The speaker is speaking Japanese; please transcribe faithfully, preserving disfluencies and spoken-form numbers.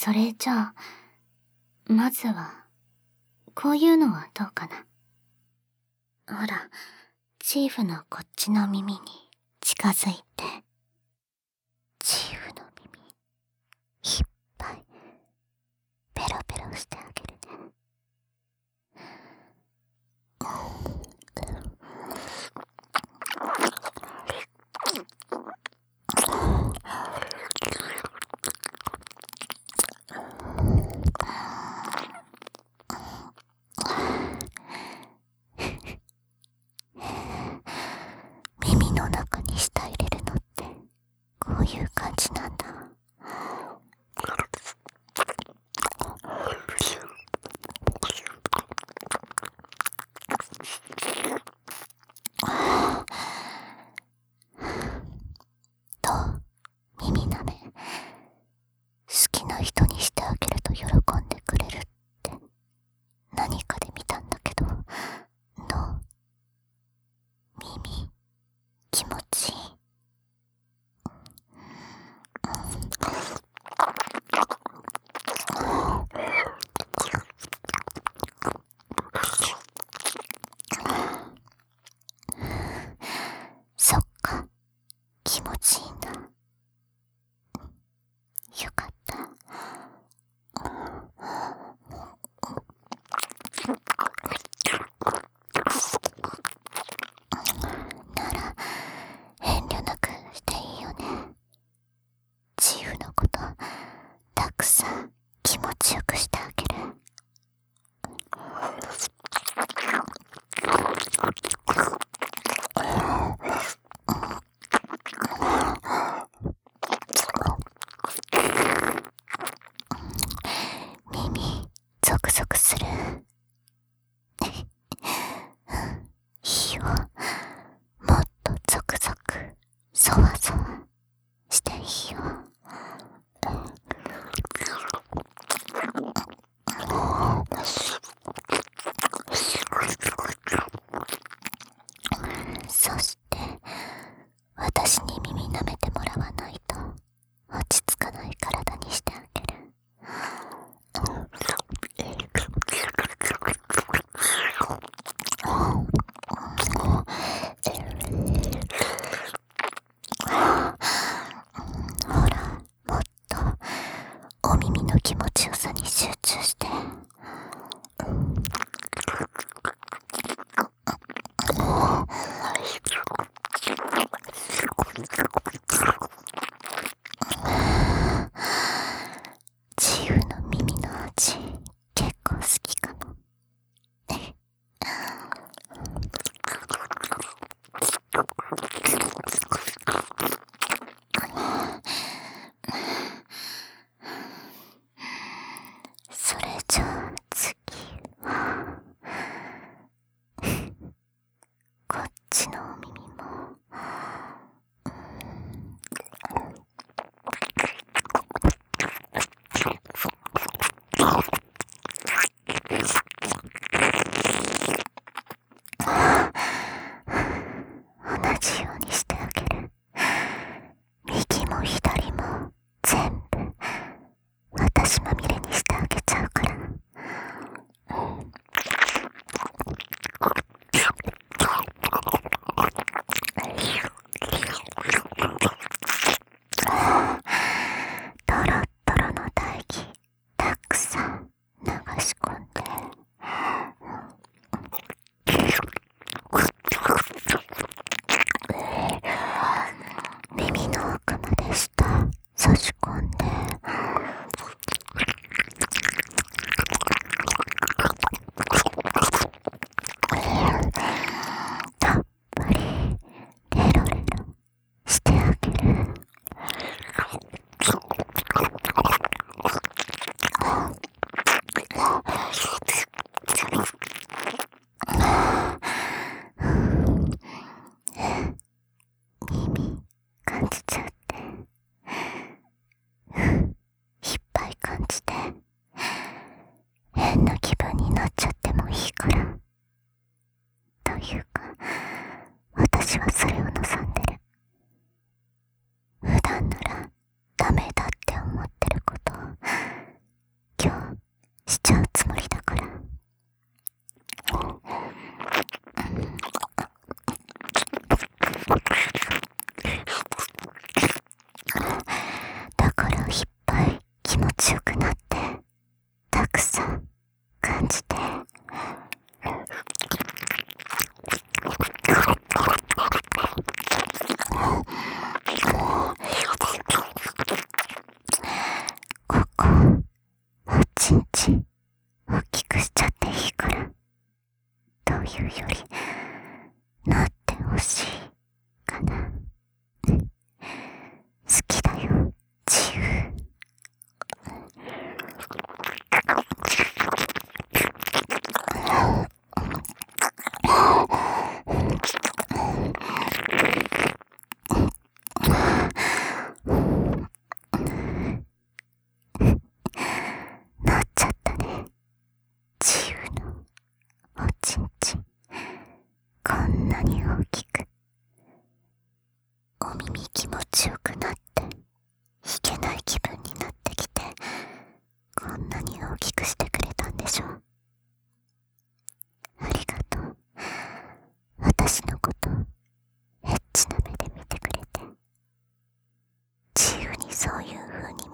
それじゃあ、まずは、こういうのはどうかな。ほら、チーフのこっちの耳に近づいて、チーフの耳、いっぱい、ペロペロしてあげるね。耳の中に舌入れるのってこういう感じなんだ。どう？耳なめ。好きな人にしてあげると喜んでくれるって何かで見たんだけど、どう？耳気持ちいい？そっか、気持ちいいんだ。よかった。なら遠慮なくしていいよね。チーフのことたくさん気持ちよくしてあげる。耳ゾクゾクする。いいよ、もっとゾクゾクそわそわしていいよ。そして私に耳舐めてもらわないと落ち着かない体にしてあげる。ほら、もっとお耳の気持ちよさに集中して。チーフの耳の味結構好きかも。それじゃあ次はこっちのお耳も同じようにしてあげる。右も左も全部私まみれにしてあげちゃうから。トロットロの唾液たくさん流し込んで、耳の奥まで舌差し込んで、たっぷりレロレロしてあげる。耳感じちゃって、いっぱい感じて変な気分になっちゃってもいいから。というか私はそれを望んでる。普段ならダメだって思ってることをしちゃうつもりだから。だからいっぱい気持ちよくなって、たくさん感じて、ここおちんち大きくしちゃっていいから、というよりなってほしいかな。好きだよ、自由。なっちゃったね、自由のおちんち。こんなに大きく、お耳気持ちよくなって、弾けない気分になってきて、こんなに大きくしてくれたんでしょ。ありがとう。私のことエッチな目で見てくれて、自由にそういう風に